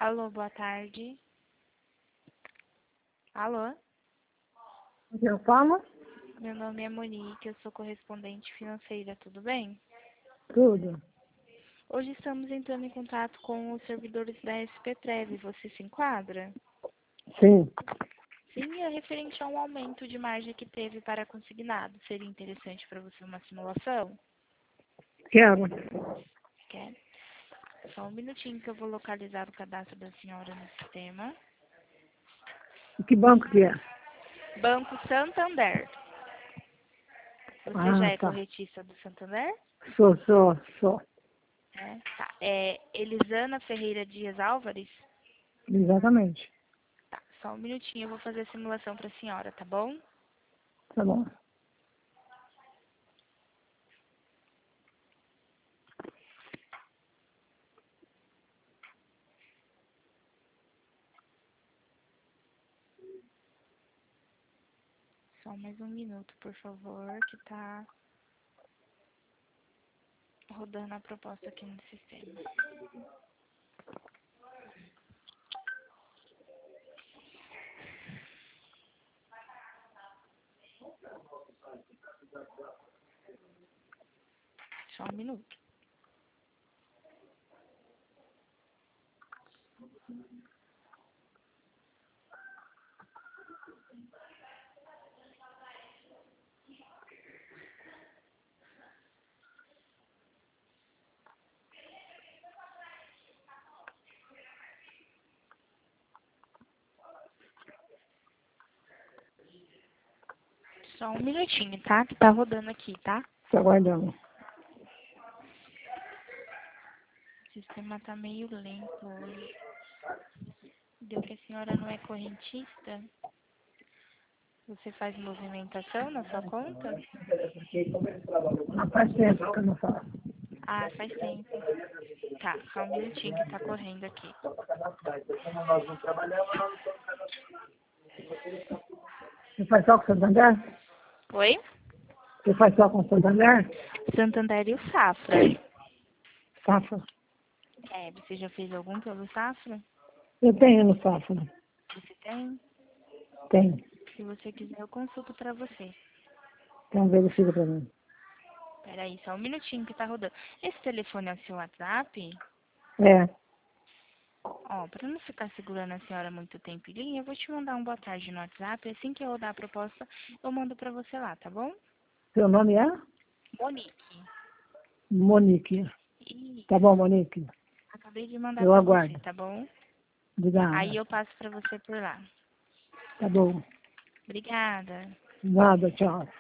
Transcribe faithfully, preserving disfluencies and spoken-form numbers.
Alô, boa tarde. Alô? Eu falo? Meu nome é Monique, eu sou correspondente financeira, tudo bem? Tudo. Hoje estamos entrando em contato com os servidores da S P Treve. Você se enquadra? Sim. Sim, é referente a um aumento de margem que teve para consignado. Seria interessante para você uma simulação? Quero. Quer? Só um minutinho que eu vou localizar o cadastro da senhora no sistema. E que banco que é? Banco Santander. Você já Ah, é tá. corretista do Santander? Sou, sou, sou. É, tá. É Elisana Ferreira Dias Álvares? Exatamente. Tá, só um minutinho, eu vou fazer a simulação para a senhora, tá bom? Tá bom. Só mais um minuto, por favor, que tá rodando a proposta aqui no sistema. Só um minuto. Só um minutinho, tá? Que tá rodando aqui, tá? Tô aguardando. O sistema tá meio lento hoje. Deu que a senhora não é correntista? Você faz movimentação na sua conta? Não faz tempo que eu não faço. Ah, faz tempo. Tá, só um minutinho que tá correndo aqui. Você faz só com Santander? Oi? Você faz só com Santander? Santander e o Safra. Safra. É, você já fez algum pelo Safra? Eu tenho no Safra. Você tem? Tem. Se você quiser, eu consulto pra você. Então verifica pra mim. Peraí, só um minutinho que tá rodando. Esse telefone é o seu WhatsApp? É. Ó, pra não ficar segurando a senhora muito tempo em linha, eu vou te mandar um boa tarde no WhatsApp. Assim que eu rodar a proposta, eu mando pra você lá, tá bom? Seu nome é? Monique. Monique. Ih, Tá bom, Monique? acabei de mandar Eu pra você, aguardo. tá bom? Aí Obrigada. eu passo pra você por lá. Tá bom. Obrigada. Nada, tchau.